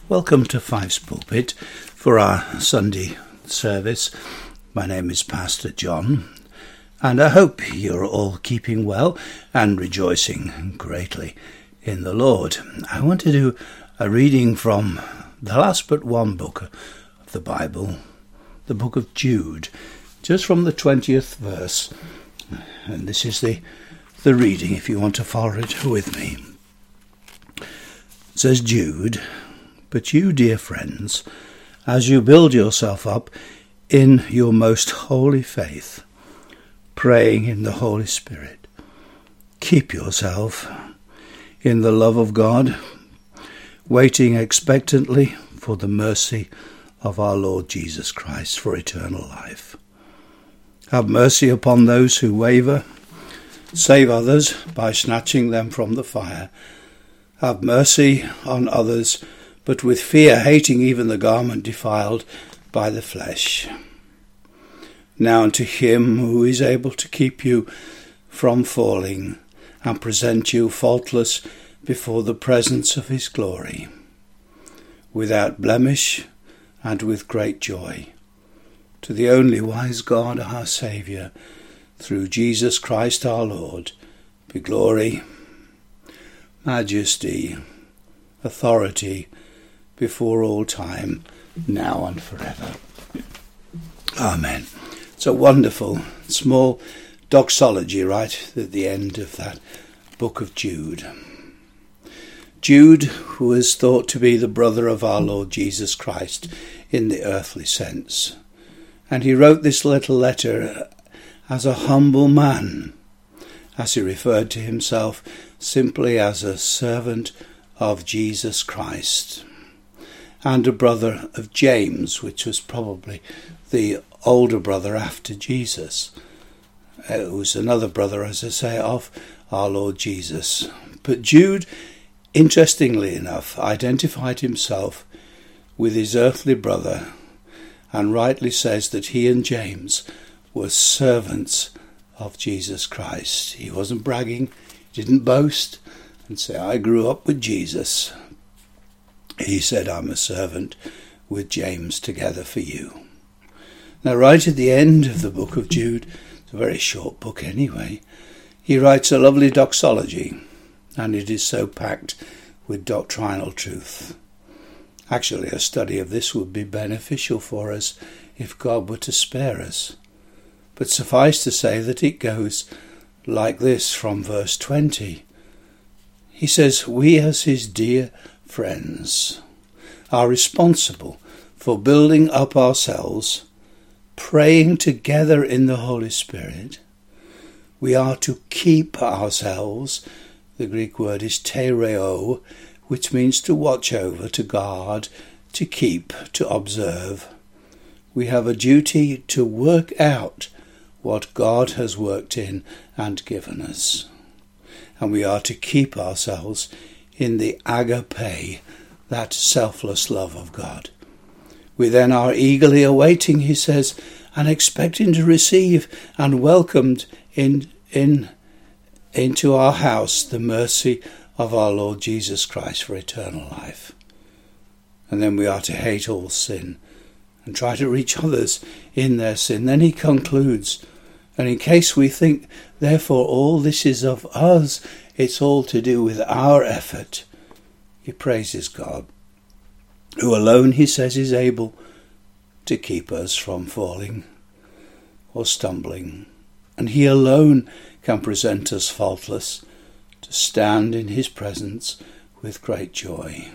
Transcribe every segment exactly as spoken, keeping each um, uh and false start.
Welcome to Fife's Pulpit for our Sunday service. My name is Pastor John, and I hope you're all keeping well and rejoicing greatly in the Lord. I want to do a reading from the last but one book of the Bible, the book of Jude, just from the twentieth verse. And this is the, the reading, if you want to follow it with me. It says, Jude, but you, dear friends, as you build yourself up in your most holy faith, praying in the Holy Spirit, keep yourself in the love of God, waiting expectantly for the mercy of our Lord Jesus Christ for eternal life. Have mercy upon those who waver, save others by snatching them from the fire. Have mercy on others, but with fear hating even the garment defiled by the flesh. Now unto him who is able to keep you from falling and present you faultless before the presence of his glory, without blemish and with great joy, to the only wise God our Saviour, through Jesus Christ our Lord, be glory, majesty, authority, before all time, now and forever. Amen. It's a wonderful, small doxology right at the end of that book of Jude. Jude, who is thought to be the brother of our Lord Jesus Christ in the earthly sense. And he wrote this little letter as a humble man, as he referred to himself simply as a servant of Jesus Christ, and a brother of James, which was probably the older brother after Jesus. It was another brother, as I say, of our Lord Jesus. But Jude, interestingly enough, identified himself with his earthly brother, and rightly says that he and James were servants of Jesus Christ. He wasn't bragging, he didn't boast and say, I grew up with Jesus. He said, I'm a servant with James together for you. Now, right at the end of the book of Jude, it's a very short book anyway, he writes a lovely doxology, and it is so packed with doctrinal truth. Actually, a study of this would be beneficial for us if God were to spare us. But suffice to say that it goes like this from verse twenty. He says, we as his dear friends are responsible for building up ourselves, praying together in the Holy Spirit. We are to keep ourselves. The Greek word is tereo, which means to watch over, to guard, to keep, to observe. We have a duty to work out what God has worked in and given us. And we are to keep ourselves in the agape, that selfless love of God. We then are eagerly awaiting, he says, and expecting to receive and welcomed in, in, into our house the mercy of our Lord Jesus Christ for eternal life. And then we are to hate all sin and try to reach others in their sin. Then he concludes, and in case we think, therefore, all this is of us, it's all to do with our effort, he praises God, who alone, he says, is able to keep us from falling or stumbling. And he alone can present us faultless, to stand in his presence with great joy.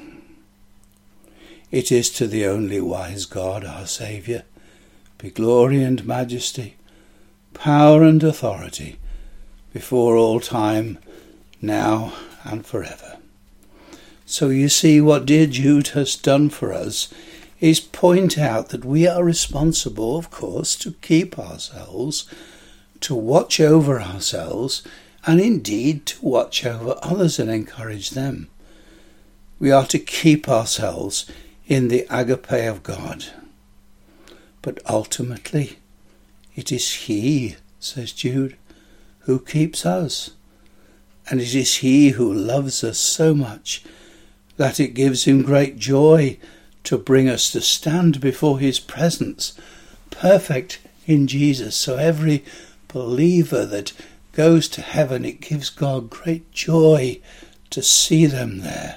It is to the only wise God, our Saviour, be glory and majesty, power and authority, before all time, now and forever. So you see, what dear Jude has done for us is point out that we are responsible, of course, to keep ourselves, to watch over ourselves, and indeed to watch over others and encourage them. We are to keep ourselves in the agape of God. But ultimately, it is he, says Jude, who keeps us. And it is he who loves us so much that it gives him great joy to bring us to stand before his presence, perfect in Jesus. So every believer that goes to heaven, it gives God great joy to see them there.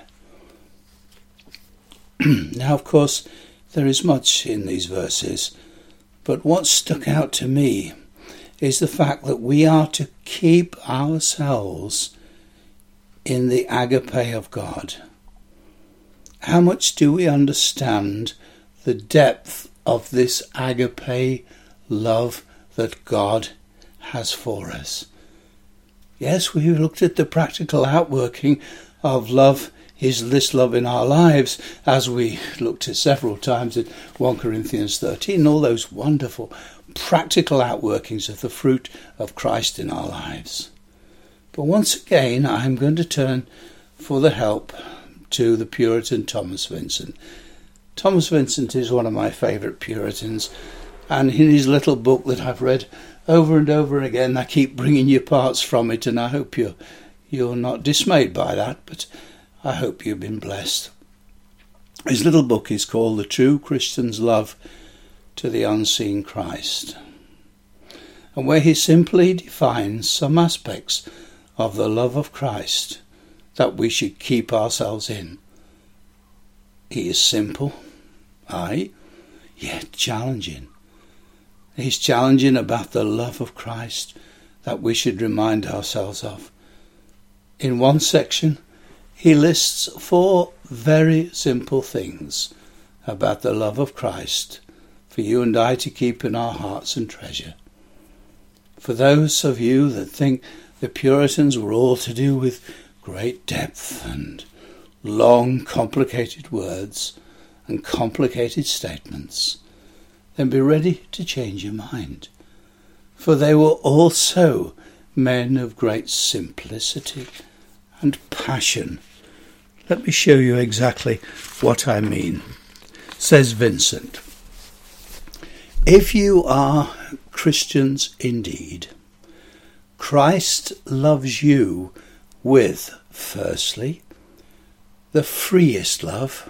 Now, of course, there is much in these verses, but what stuck out to me is the fact that we are to keep ourselves in the agape of God. How much do we understand the depth of this agape love that God has for us? Yes, we looked at the practical outworking of love, is this love in our lives, as we looked at several times at First Corinthians thirteen, all those wonderful practical outworkings of the fruit of Christ in our lives. But once again, I'm going to turn for the help to the Puritan Thomas Vincent. Thomas Vincent is one of my favourite Puritans, and in his little book that I've read over and over again, I keep bringing you parts from it, and I hope you're, you're not dismayed by that, but I hope you've been blessed. His little book is called The True Christian's Love to the Unseen Christ, and where he simply defines some aspects of the love of Christ that we should keep ourselves in. He is simple, aye, yet challenging. He's challenging about the love of Christ that we should remind ourselves of. In one section, he lists four very simple things about the love of Christ for you and I to keep in our hearts and treasure. For those of you that think the Puritans were all to do with great depth and long, complicated words and complicated statements, then be ready to change your mind. For they were also men of great simplicity and passion. Let me show you exactly what I mean. Says Vincent, if you are Christians indeed, Christ loves you with, firstly, the freest love,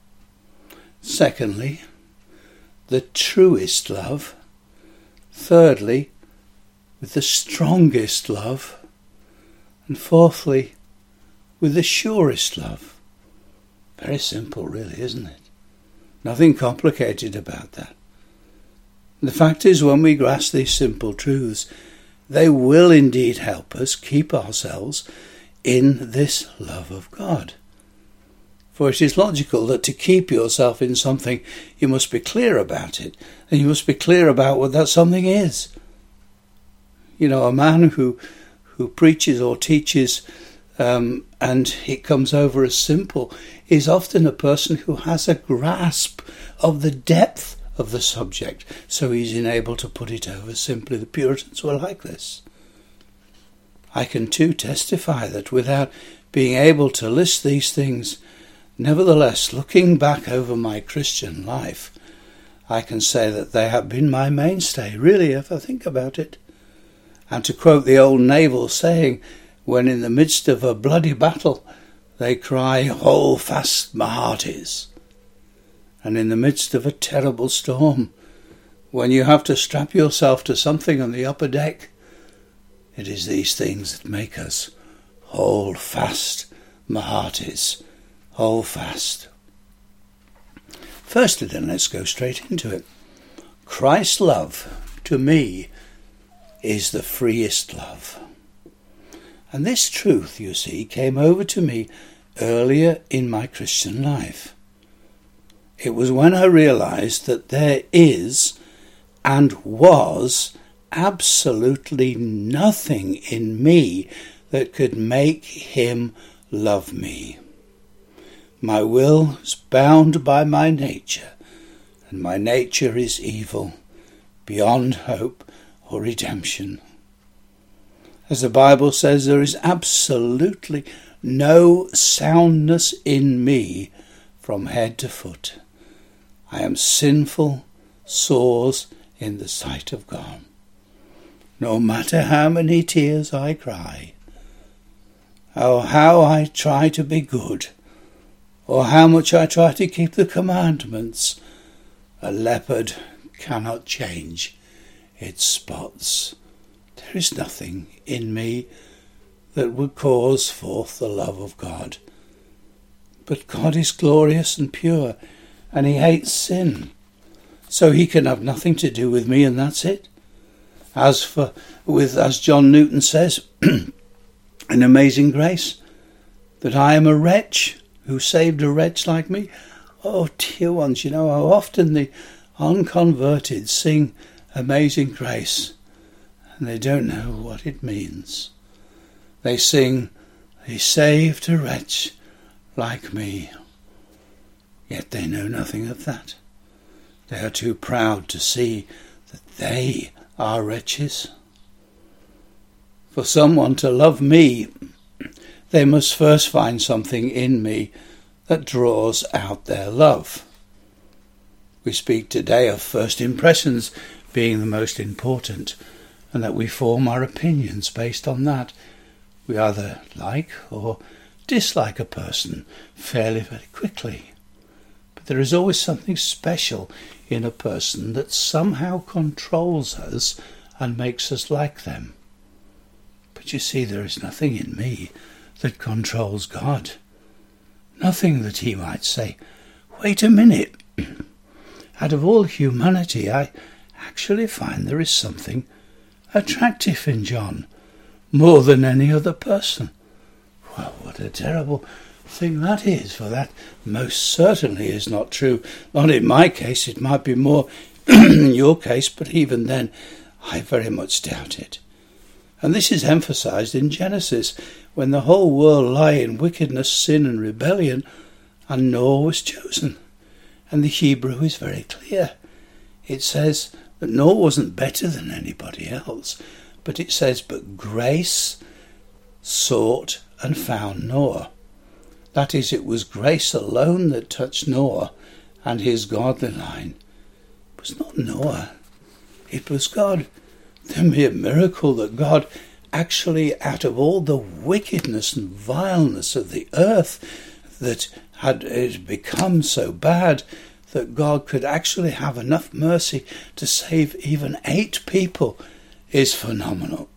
secondly, the truest love, thirdly, with the strongest love, and fourthly, with the surest love. Very simple, really, isn't it? Nothing complicated about that. The fact is, when we grasp these simple truths, they will indeed help us keep ourselves in this love of God. For it is logical that to keep yourself in something, you must be clear about it, and you must be clear about what that something is. You know, a man who who preaches or teaches um, and it comes over as simple is often a person who has a grasp of the depth of the subject, so he's unable to put it over simply. The Puritans were like this. I can too testify that without being able to list these things, nevertheless, looking back over my Christian life, I can say that they have been my mainstay, really, if I think about it. And to quote the old naval saying, when in the midst of a bloody battle, they cry, "Hold fast, my hearties." And in the midst of a terrible storm, when you have to strap yourself to something on the upper deck, it is these things that make us hold fast, my hearties. Hold fast. Firstly then, let's go straight into it. Christ's love, to me, is the freest love. And this truth, you see, came over to me earlier in my Christian life. It was when I realized that there is and was absolutely nothing in me that could make him love me. My will is bound by my nature, and my nature is evil, beyond hope or redemption. As the Bible says, there is absolutely no soundness in me from head to foot. I am sinful, sores in the sight of God. No matter how many tears I cry, or how I try to be good, or how much I try to keep the commandments, a leopard cannot change its spots. There is nothing in me that would cause forth the love of God. But God is glorious and pure, and he hates sin. So he can have nothing to do with me, and that's it. As for, with, as John Newton says, in Amazing Grace, that I am a wretch who saved a wretch like me. Oh, dear ones, you know how often the unconverted sing Amazing Grace, and they don't know what it means. They sing, he saved a wretch like me, yet they know nothing of that. They are too proud to see that they are wretches. For someone to love me, they must first find something in me that draws out their love. We speak today of first impressions being the most important, and that we form our opinions based on that. We either like or dislike a person fairly very quickly. But there is always something special in a person that somehow controls us and makes us like them. But you see, there is nothing in me that controls God. Nothing that he might say, wait a minute. Out of all humanity, I actually find there is something attractive in John, more than any other person. Well, what a terrible thing that is, for that most certainly is not true. Not in my case, it might be more in your case, but even then, I very much doubt it. And this is emphasized in Genesis, when the whole world lay in wickedness, sin and rebellion, and Noah was chosen. And the Hebrew is very clear. It says that Noah wasn't better than anybody else, but it says, but grace sought and found Noah. That is, it was grace alone that touched Noah and his godly line. It was not Noah, it was God. The mere miracle that God actually, out of all the wickedness and vileness of the earth that had it become so bad, that God could actually have enough mercy to save even eight people is phenomenal.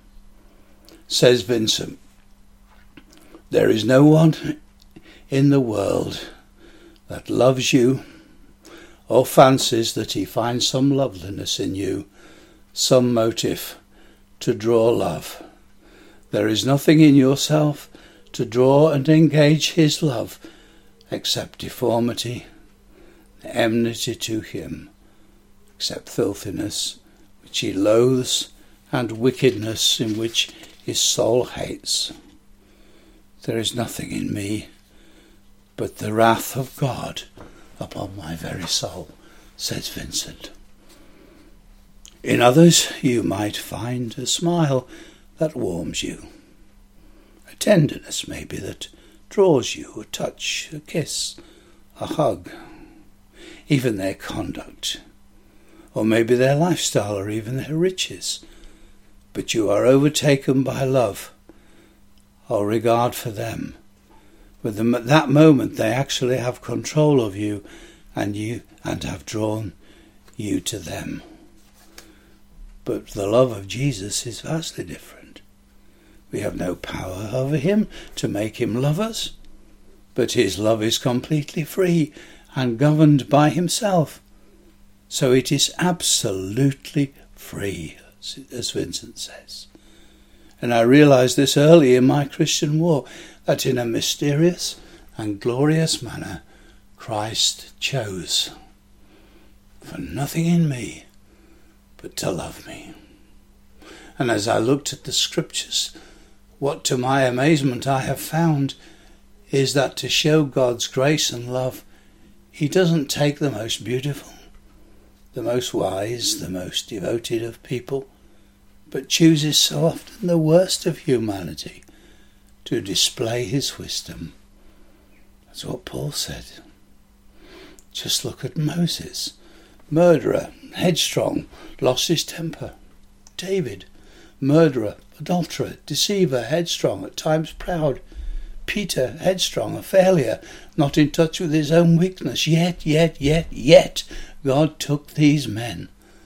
Says Vincent, there is no one in the world that loves you or fancies that he finds some loveliness in you, some motive to draw love. There is nothing in yourself to draw and engage his love except deformity, enmity to him, except filthiness, which he loathes, and wickedness in which his soul hates. There is nothing in me but the wrath of God upon my very soul, says Vincent. In others you might find a smile that warms you, a tenderness maybe that draws you, a touch, a kiss, a hug, even their conduct, or maybe their lifestyle, or even their riches. But you are overtaken by love or regard for them. With them at that moment they actually have control of you and you and have drawn you to them. But the love of Jesus is vastly different. We have no power over him to make him love us, but his love is completely free and governed by himself. So it is absolutely free, as Vincent says. And I realized this early in my Christian walk, that in a mysterious and glorious manner Christ chose for nothing in me but to love me. And as I looked at the scriptures, what to my amazement I have found is that to show God's grace and love, he doesn't take the most beautiful, the most wise, the most devoted of people, but chooses so often the worst of humanity to display his wisdom. That's what Paul said. Just look at Moses, murderer, headstrong, lost his temper. David, murderer, adulterer, deceiver, headstrong, at times proud, Peter, headstrong, a failure, not in touch with his own weakness. Yet, yet, yet, yet, God took these men.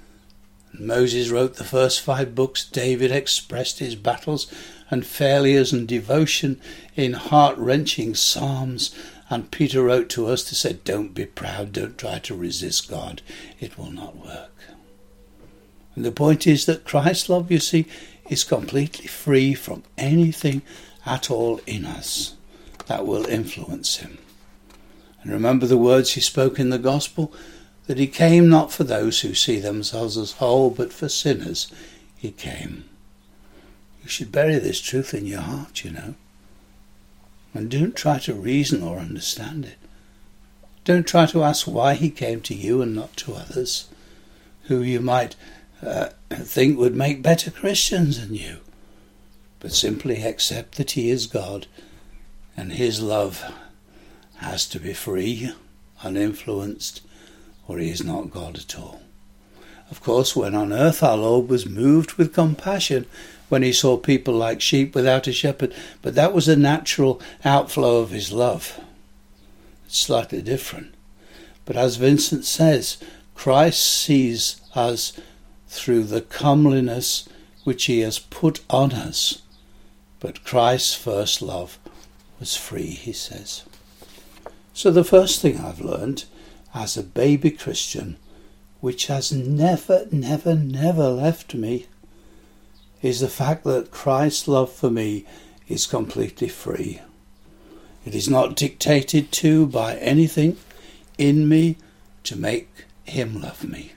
Moses wrote the first five books. David expressed his battles and failures and devotion in heart-wrenching psalms. And Peter wrote to us to say, don't be proud, don't try to resist God. It will not work. And the point is that Christ's love, you see, is completely free from anything at all in us that will influence him. And remember the words he spoke in the gospel, that he came not for those who see themselves as whole, but for sinners he came. You should bury this truth in your heart, you know. And don't try to reason or understand it. Don't try to ask why he came to you and not to others, who you might uh, think would make better Christians than you. But simply accept that he is God, and his love has to be free, uninfluenced, or he is not God at all. Of course, when on earth our Lord was moved with compassion when he saw people like sheep without a shepherd, but that was a natural outflow of his love. It's slightly different. But as Vincent says, Christ sees us through the comeliness which he has put on us. But Christ's first love was free, he says. So the first thing I've learned as a baby Christian, which has never, never, never left me, is the fact that Christ's love for me is completely free. It is not dictated to by anything in me to make him love me.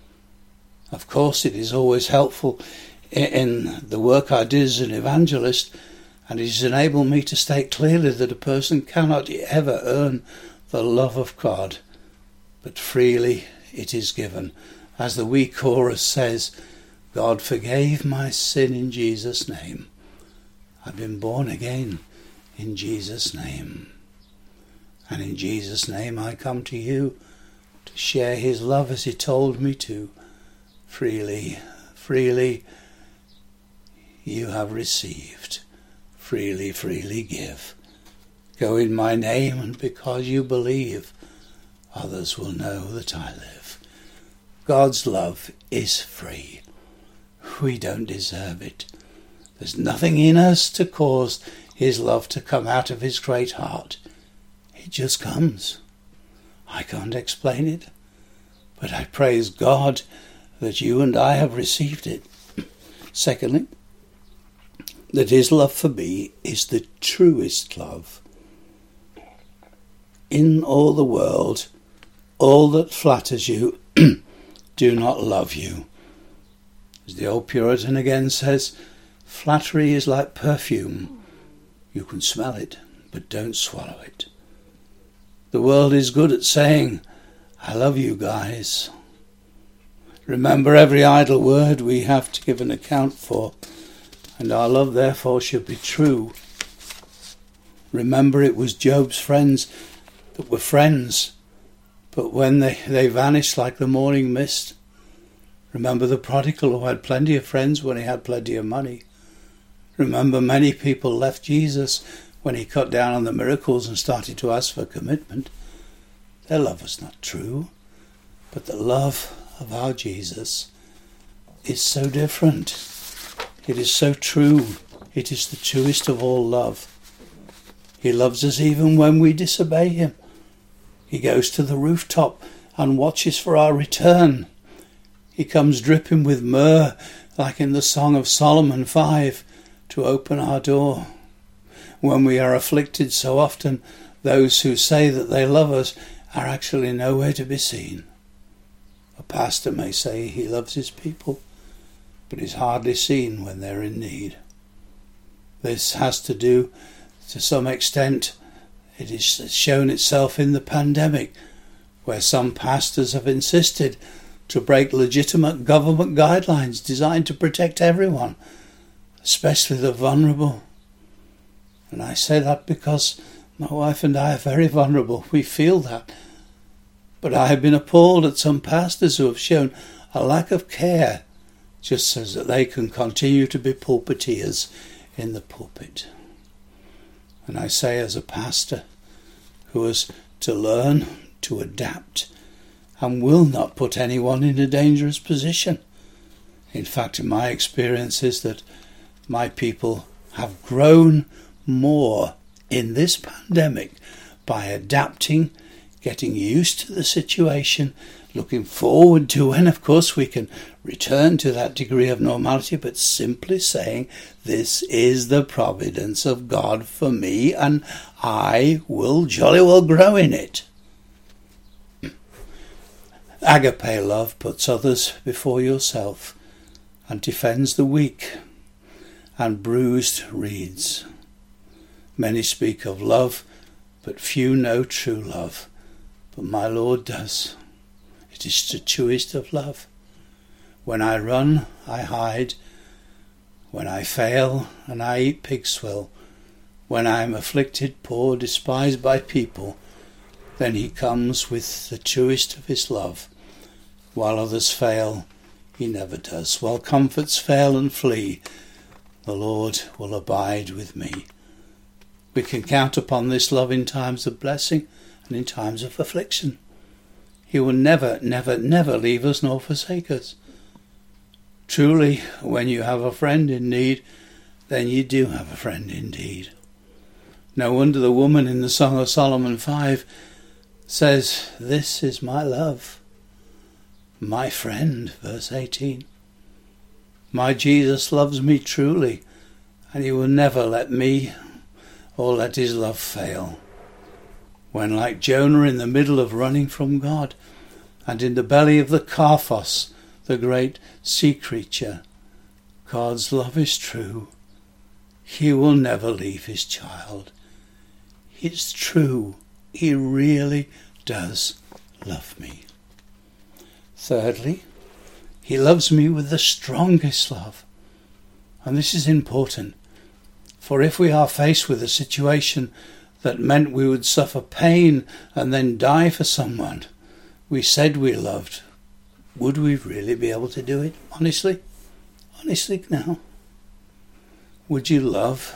Of course, it is always helpful in the work I did as an evangelist, and it has enabled me to state clearly that a person cannot ever earn the love of God, but freely it is given. As the wee chorus says, God forgave my sin in Jesus' name. I've been born again in Jesus' name. And in Jesus' name I come to you to share his love as he told me to. Freely, freely you have received. Freely, freely give. Go in my name, and because you believe, others will know that I live. God's love is free. We don't deserve it. There's nothing in us to cause his love to come out of his great heart. It just comes. I can't explain it, but I praise God that you and I have received it. Secondly, that his love for me is the truest love. In all the world, all that flatters you do not love you. As the old Puritan again says, flattery is like perfume. You can smell it, but don't swallow it. The world is good at saying, I love you guys. Remember, every idle word we have to give an account for, and our love therefore should be true. Remember, it was Job's friends that were friends, but when they, they vanished like the morning mist. Remember the prodigal who had plenty of friends when he had plenty of money. Remember, many people left Jesus when he cut down on the miracles and started to ask for commitment. Their love was not true, but the love of our Jesus is so different. It is so true. It is the truest of all love. He loves us even when we disobey him. He goes to the rooftop and watches for our return. He comes dripping with myrrh, like in the Song of Solomon five, to open our door. When we are afflicted so often, those who say that they love us are actually nowhere to be seen. A pastor may say he loves his people, but is hardly seen when they're in need. This has to do, to some extent, it has shown itself in the pandemic, where some pastors have insisted to break legitimate government guidelines designed to protect everyone, especially the vulnerable. And I say that because my wife and I are very vulnerable. We feel that. But I have been appalled at some pastors who have shown a lack of care just so that they can continue to be pulpiteers in the pulpit. And I say, as a pastor who has to learn to adapt and will not put anyone in a dangerous position. In fact, my experience is that my people have grown more in this pandemic by adapting, getting used to the situation, looking forward to when, of course, we can return to that degree of normality, but simply saying, this is the providence of God for me, and I will jolly well grow in it. Agape love puts others before yourself and defends the weak and bruised reeds. Many speak of love, but few know true love. But my Lord does. It is the truest of love. When I run, I hide. When I fail, and I eat pig's swill. When I am afflicted, poor, despised by people, then he comes with the truest of his love. While others fail, he never does. While comforts fail and flee, the Lord will abide with me. We can count upon this love in times of blessing and in times of affliction. He will never, never, never leave us nor forsake us. Truly, when you have a friend in need, then you do have a friend indeed. No wonder the woman in the Song of Solomon five says, this is my love, my friend, verse eighteen. My Jesus loves me truly, and he will never let me or let his love fail. When, like Jonah, in the middle of running from God, and in the belly of the Karphos, the great sea creature, God's love is true. He will never leave his child. It's true. He really does love me. Thirdly, he loves me with the strongest love. And this is important. For if we are faced with a situation that meant we would suffer pain and then die for someone we said we loved, would we really be able to do it? Honestly? Honestly now? Would you love?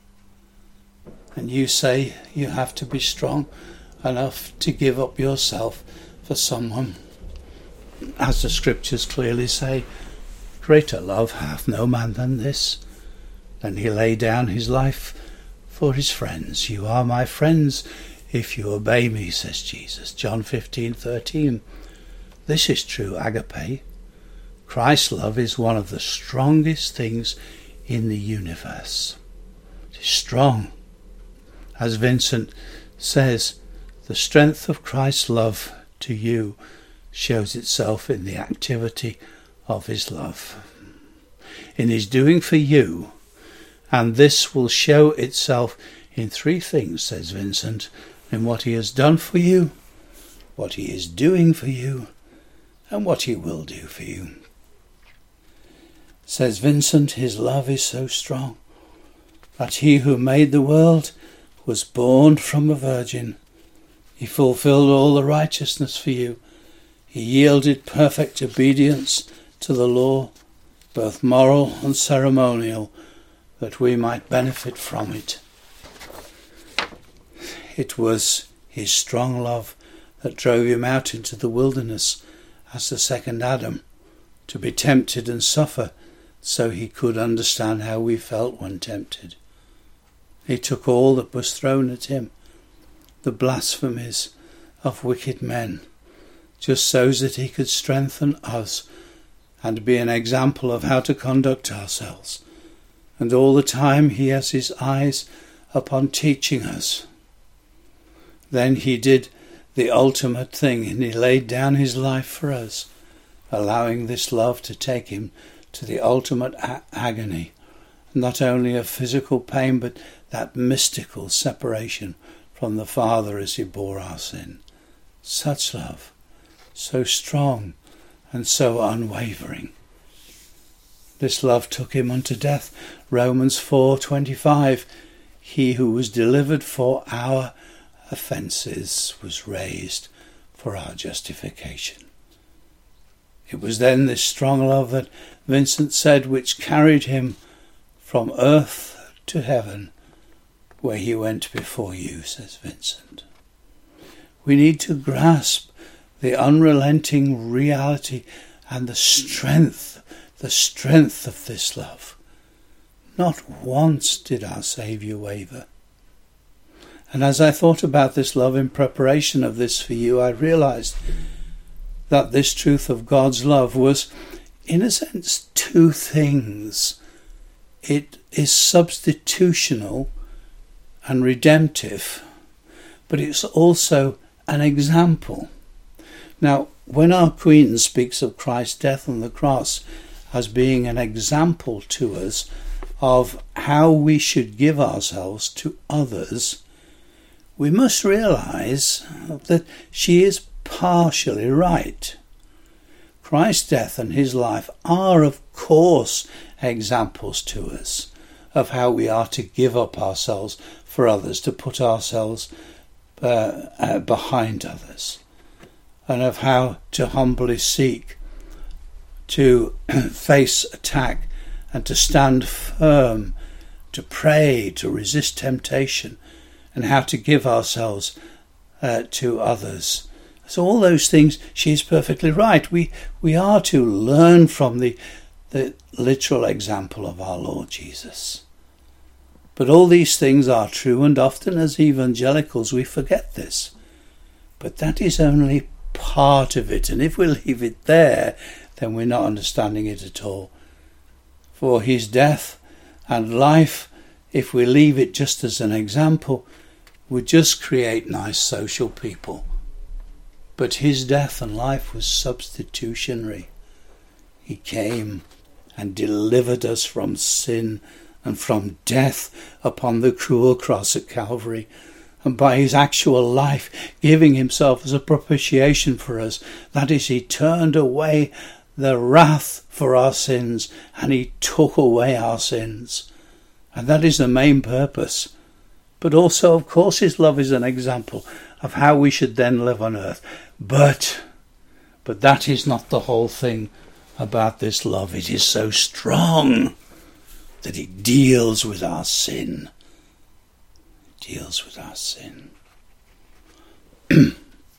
And you say you have to be strong enough to give up yourself for someone. As the scriptures clearly say, greater love hath no man than this, than he lay down his life for his friends. You are my friends if you obey me, says Jesus. John fifteen thirteen. This is true agape. Christ's love is one of the strongest things in the universe. It is strong. As Vincent says, the strength of Christ's love to you shows itself in the activity of his love, in his doing for you, and this will show itself in three things, says Vincent, in what he has done for you, what he is doing for you, and what he will do for you. Says Vincent, his love is so strong that he who made the world was born from a virgin. He fulfilled all the righteousness for you. He yielded perfect obedience to the law, both moral and ceremonial, that we might benefit from it. It was his strong love that drove him out into the wilderness as the second Adam, to be tempted and suffer, so he could understand how we felt when tempted. He took all that was thrown at him, the blasphemies of wicked men, just so that he could strengthen us and be an example of how to conduct ourselves. And all the time he has his eyes upon teaching us. Then he did the ultimate thing, and he laid down his life for us, allowing this love to take him to the ultimate a- agony, not only of physical pain, but that mystical separation from the Father as he bore our sin. Such love, so strong and so unwavering. This love took him unto death. Romans four twenty-five. He who was delivered for our offences was raised for our justification. It was then this strong love that Vincent said which carried him from earth to heaven, where he went before you, says Vincent. We need to grasp the unrelenting reality and the strength, the strength of this love. Not once did our Saviour waver. And as I thought about this love in preparation of this for you, I realised that this truth of God's love was, in a sense, two things. It is substitutional and redemptive, but it's also an example. Now, when our Queen speaks of Christ's death on the cross as being an example to us of how we should give ourselves to others, we must realise that she is partially right. Christ's death and his life are, of course, examples to us of how we are to give up ourselves for others, to put ourselves uh, uh, behind others, and of how to humbly seek to face attack and to stand firm, to pray, to resist temptation, and how to give ourselves uh, to others. So all those things, she is perfectly right. We we are to learn from the, the literal example of our Lord Jesus. But all these things are true, and often as evangelicals we forget this. But that is only part of it, and if we leave it there, then we're not understanding it at all. For his death and life, if we leave it just as an example, would just create nice social people. But his death and life was substitutionary. He came and delivered us from sin and from death upon the cruel cross at Calvary. And by his actual life, giving himself as a propitiation for us, that is, he turned away the wrath for our sins, and he took away our sins. And that is the main purpose. But also, of course, his love is an example of how we should then live on earth. But, but that is not the whole thing about this love. It is so strong that it deals with our sin. It deals with our sin. It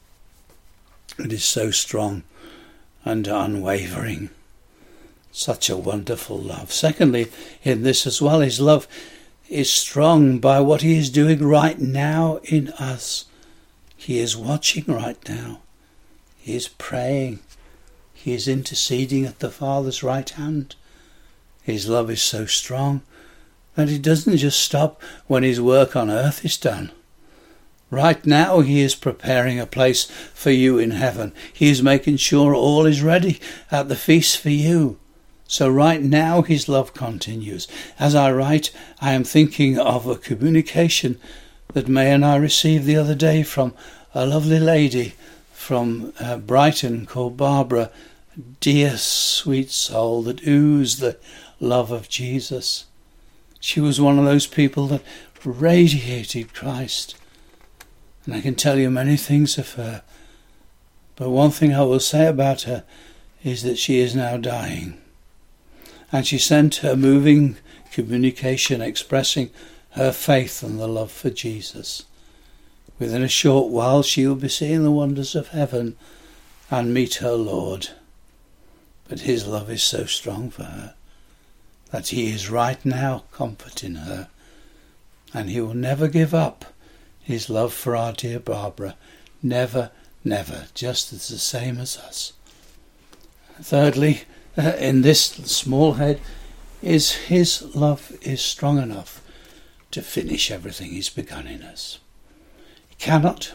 is so strong and unwavering. Such a wonderful love. Secondly, in this as well, his love is strong by what he is doing right now in us. He is watching right now. He is praying. He is interceding at the Father's right hand. His love is so strong that it doesn't just stop when his work on earth is done. Right now he is preparing a place for you in heaven. He is making sure all is ready at the feast for you. So right now his love continues. As I write, I am thinking of a communication that May and I received the other day from a lovely lady from uh, Brighton called Barbara. Dear sweet soul that oozed the love of Jesus. She was one of those people that radiated Christ. And I can tell you many things of her. But one thing I will say about her is that she is now dying. And she sent her moving communication expressing her faith and the love for Jesus. Within a short while she will be seeing the wonders of heaven and meet her Lord. But his love is so strong for her that he is right now comforting her. And he will never give up his love for our dear Barbara. Never, never, just as the same as us. Thirdly, uh, in this small head, is his love is strong enough to finish everything he's begun in us. He cannot,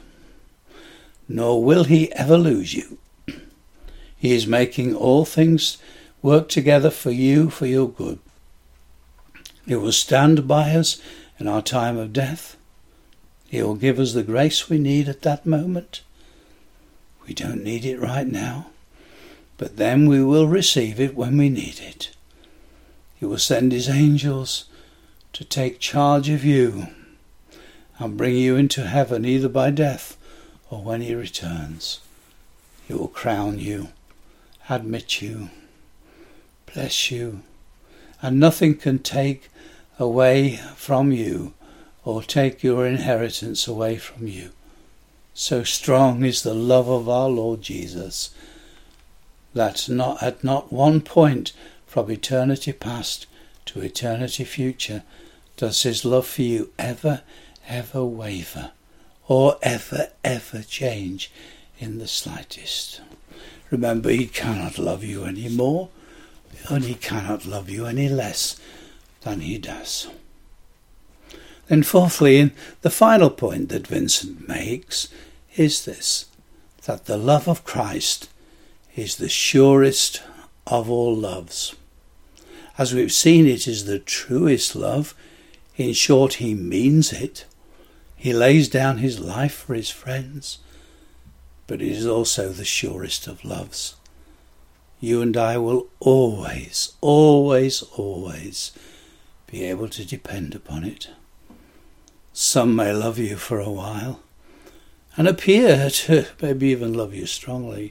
nor will he ever lose you. He is making all things work together for you, for your good. He will stand by us in our time of death. He will give us the grace we need at that moment. We don't need it right now, but then we will receive it when we need it. He will send his angels to take charge of you and bring you into heaven either by death or when he returns. He will crown you, admit you, bless you, and nothing can take away from you or take your inheritance away from you. So strong is the love of our Lord Jesus that not at not one point from eternity past to eternity future does his love for you ever, ever waver or ever, ever change in the slightest. Remember, he cannot love you any more, and he cannot love you any less than he does. Then fourthly, in the final point that Vincent makes is this, that the love of Christ is the surest of all loves. As we've seen, it is the truest love. In short, he means it. He lays down his life for his friends, but it is also the surest of loves. You and I will always, always, always be able to depend upon it. Some may love you for a while and appear to maybe even love you strongly.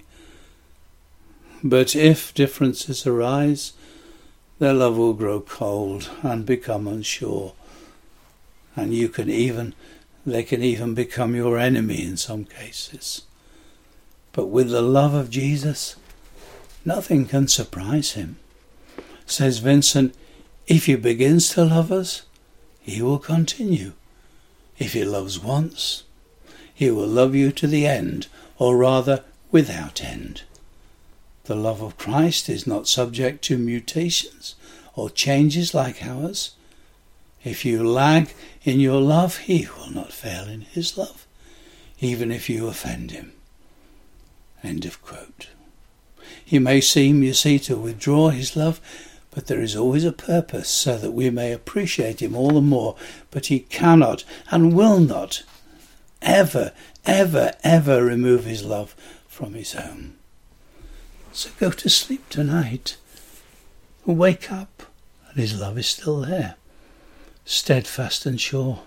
But if differences arise, their love will grow cold and become unsure. And you can even, they can even become your enemy in some cases. But with the love of Jesus, nothing can surprise him. Says Vincent, if he begins to love us, he will continue. If he loves once, he will love you to the end, or rather without end. The love of Christ is not subject to mutations or changes like ours. If you lag in your love, he will not fail in his love, even if you offend him. End of quote. He may seem, you see, to withdraw his love, but there is always a purpose so that we may appreciate him all the more. But he cannot and will not ever, ever, ever remove his love from his own. So go to sleep tonight. Wake up and his love is still there, steadfast and sure.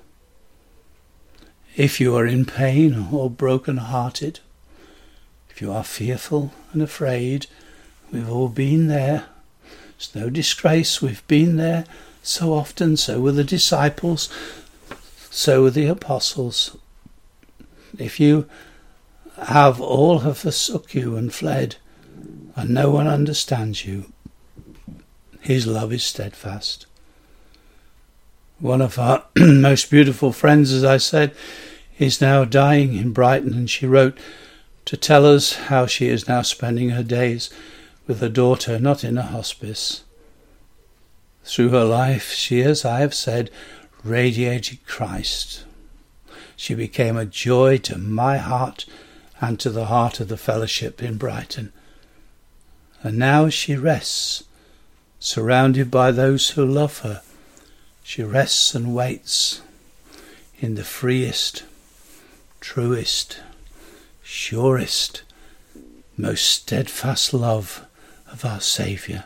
If you are in pain or broken-hearted, if you are fearful and afraid, we've all been there. It's no disgrace, we've been there so often. So were the disciples, so were the apostles. If you have all have forsook you and fled, and no one understands you, his love is steadfast. One of our most beautiful friends, as I said, is now dying in Brighton, and she wrote to tell us how she is now spending her days with her daughter, not in a hospice. Through her life, she, as I have said, radiated Christ. She became a joy to my heart and to the heart of the fellowship in Brighton. And now she rests, surrounded by those who love her. She rests and waits in the freest, truest, surest, most steadfast love of our Saviour.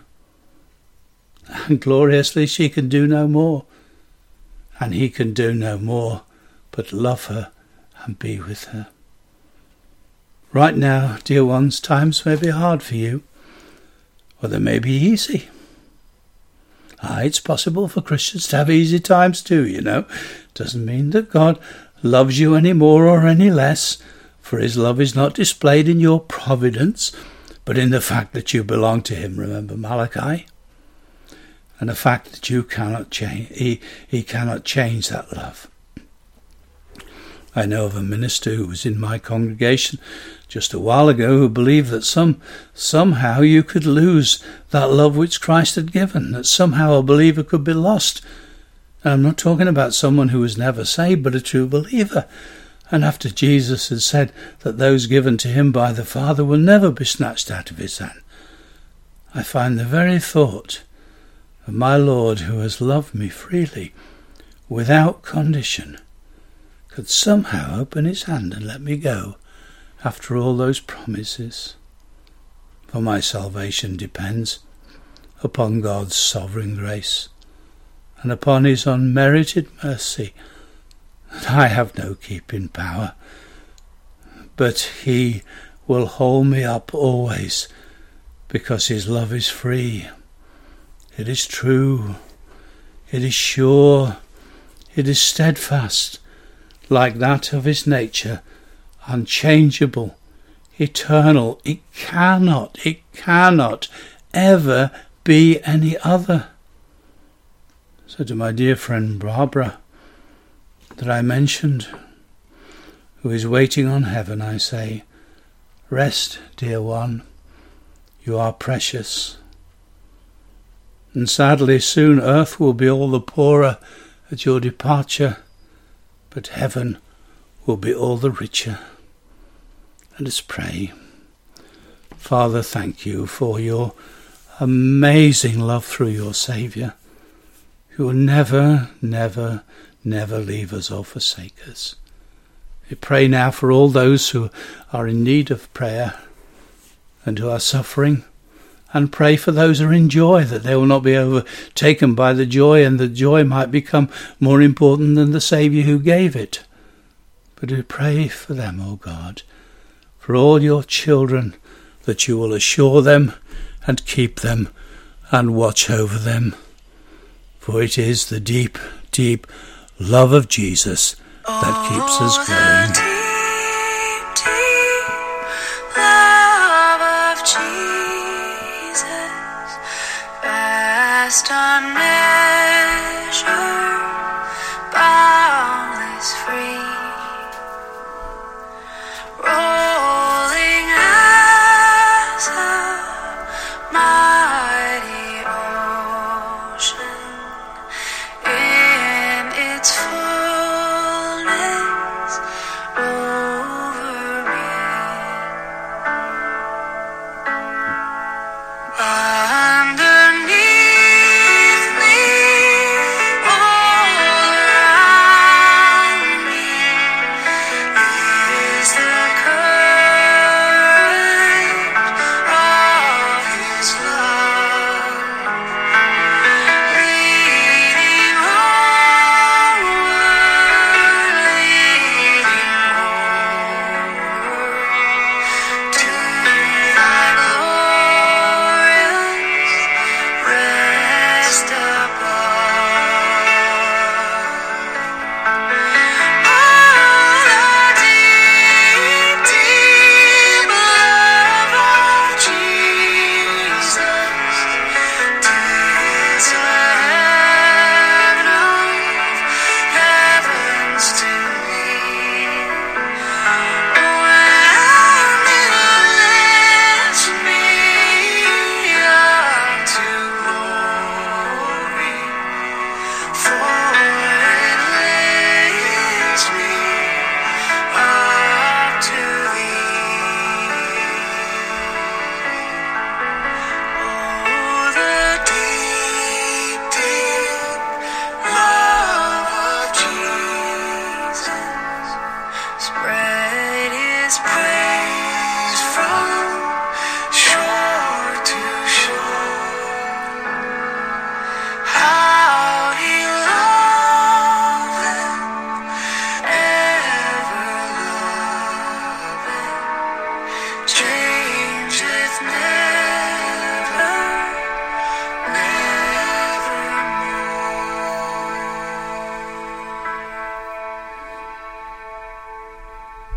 And gloriously she can do no more, and he can do no more but love her and be with her. Right now, dear ones, times may be hard for you, or they may be easy. Ah, it's possible for Christians to have easy times too, you know. Doesn't mean that God loves you any more or any less, for his love is not displayed in your providence, but in the fact that you belong to him, remember Malachi? And the fact that you cannot change, he, he cannot change that love. I know of a minister who was in my congregation just a while ago who believed that some somehow you could lose that love which Christ had given, that somehow a believer could be lost. And I'm not talking about someone who was never saved, but a true believer. And after Jesus had said that those given to him by the Father will never be snatched out of his hand, I find the very thought of my Lord, who has loved me freely, without condition, could somehow open his hand and let me go after all those promises. For my salvation depends upon God's sovereign grace and upon his unmerited mercy. And I have no keeping power, but he will hold me up always, because his love is free. It is true. It is sure. It is steadfast, like that of his nature, unchangeable, eternal. It cannot, it cannot ever be any other. So to my dear friend Barbara, that I mentioned, who is waiting on heaven, I say, rest, dear one, you are precious. And sadly soon earth will be all the poorer at your departure, but heaven will be all the richer. Let us pray. Father, thank you for your amazing love through your Saviour, who will never, never, never leave us or forsake us. We pray now for all those who are in need of prayer and who are suffering, and pray for those who are in joy, that they will not be overtaken by the joy, and the joy might become more important than the Saviour who gave it. But we pray for them, O God, for all your children, that you will assure them and keep them and watch over them. For it is the deep, deep love of Jesus that keeps us going. Deep, deep love of Jesus, vast on measure, boundless free, rolling as a mighty ocean in its fullness over me. Underneath me, all around me, is the current of His love, leading onward, leading onward to Thy glorious rest above. Oh, the deep, deep love of Jesus, 'tis a heaven of heavens to me. When it lifts me up to glory, for it lifts me up to Thee. Oh, the deep, deep love of Jesus, spread His praise from shore to shore. How He loveth, ever loveth, changeth never.